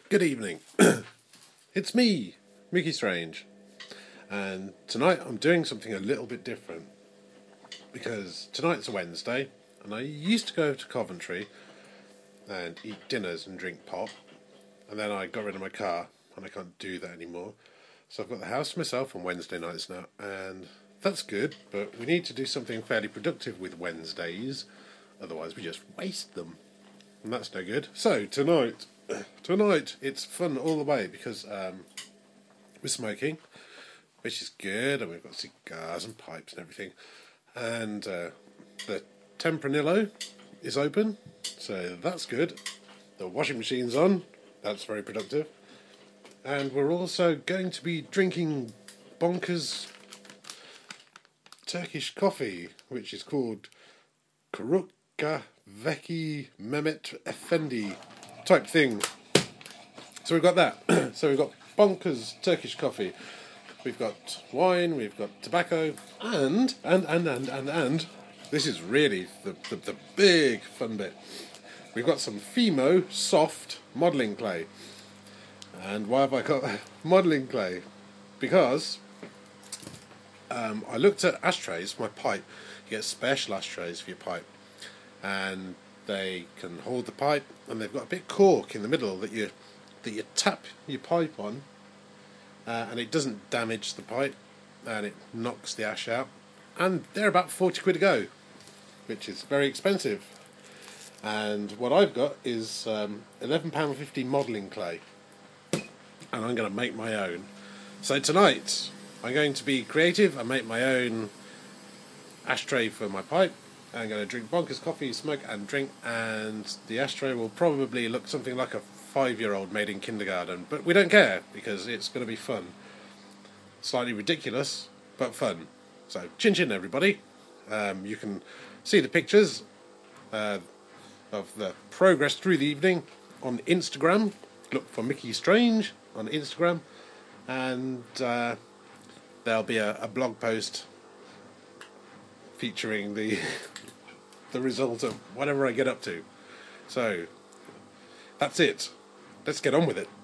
Good evening. It's me, Mickey Strange, and tonight I'm doing something a little bit different because tonight's a Wednesday, and I used to go to Coventry and eat dinners and drink pop, and then I got rid of my car and I can't do that anymore. So I've got the house to myself on Wednesday nights now, and that's good, but we need to do something fairly productive with Wednesdays, otherwise we just waste them, and that's no good. So tonight it's fun all the way because we're smoking, which is good, and we've got cigars and pipes and everything, and the Tempranillo is open, so that's good. The washing machine's on, that's very productive, and we're also going to be drinking bonkers Turkish coffee, which is called Kurukka Veki Mehmet Efendi type thing. So we've got that. So we've got bonkers Turkish coffee. We've got wine, we've got tobacco, and this is really the big fun bit. We've got some Fimo soft modelling clay. And why have I got modelling clay? Because I looked at ashtrays for my pipe. You get special ashtrays for your pipe, and they can hold the pipe, and they've got a bit of cork in the middle that you tap your pipe on, and it doesn't damage the pipe, and it knocks the ash out. And they're about 40 quid a go, which is very expensive. And what I've got is £11.50 modelling clay, and I'm going to make my own. So tonight I'm going to be creative and make my own ashtray for my pipe. I'm going to drink bonkers coffee, smoke and drink, and the ashtray will probably look something like a 5-year-old made in kindergarten, but we don't care because it's going to be fun. Slightly ridiculous, but fun. So chin chin everybody. You can see the pictures of the progress through the evening on Instagram. Look for Mickey Strange on Instagram, and there'll be a blog post featuring the result of whatever I get up to. So that's it. Let's get on with it.